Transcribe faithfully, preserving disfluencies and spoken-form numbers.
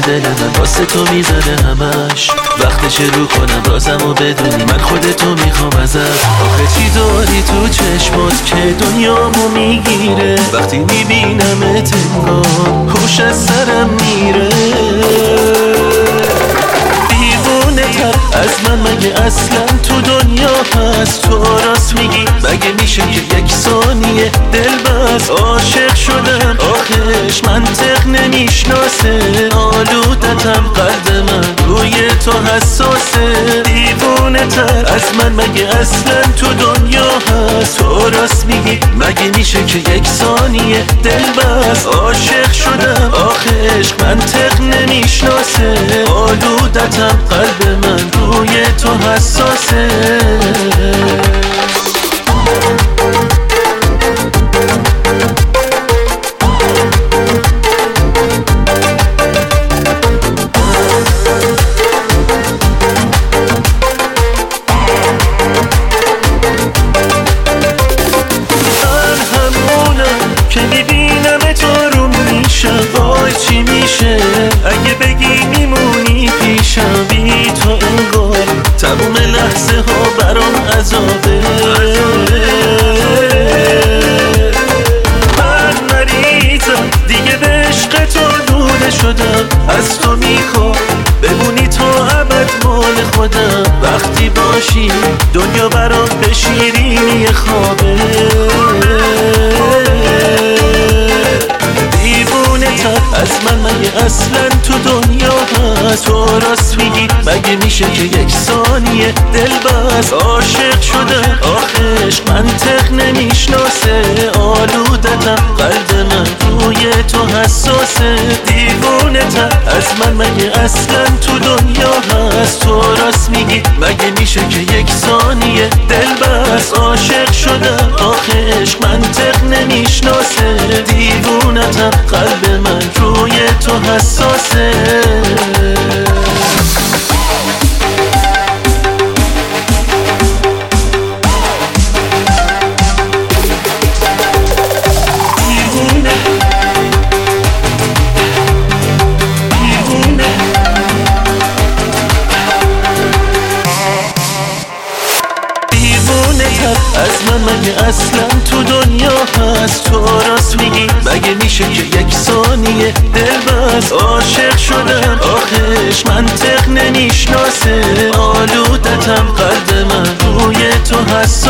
دل من واسه تو میزنه همش. وقتش رو کنم رازمو بدونی من خودتو میخوام ازت. آخه چی داری تو چشمات که دنیامو میگیره؟ وقتی میبینمت انگار هوش از سرم میره. دیوونه تر از من مگه اصلا تو دنیا هست؟ تو راست میگی مگه میشه که یک ثانیه دل بس عاشق شدم؟ آخش منطق نمیشناسه، آلودتم قلب من روی تو حساسه. دیوونه تر از من مگه اصلا تو دنیا هست؟ تو راست میگی مگه میشه که یک ثانیه دل بس عاشق شدم؟ آخش منطق نمیشناسه، آلودتم قلب من روی تو حساسه. چی میشه اگه بگی میمونی پیشم؟ بی تو انگار تموم لحظه ها برام عذابه. من مریضم دیگه به عشق تو دوده شدم، از تو میخوام بمونی تا ابد مال خودم. وقتی باشی دنیا برام به شیرینی خوابه. از من مگه اصلا تو دنیا هست؟ تو راست میگی مگه میشه که یک ثانیه دل بس عاشق شده؟ آخش منطق نمیشناسه، آلودتم قلب من روی تو حساسه. دیوونه تر از من مگه اصلا تو دنیا هست؟ تو راست میگی مگه میشه که یک ثانیه دل بس عاشق شده؟ آخش منطق نمیشناسه، دیوونتم قلب من روی تو حساسه. از من مگه اصلا تو دنیا هست؟ تو راست میگی مگه میشه که یک ثانیه دل بس عاشق شدم؟ آخش منطق نمیشناسه، آلودتم قلب من روی تو حساسه.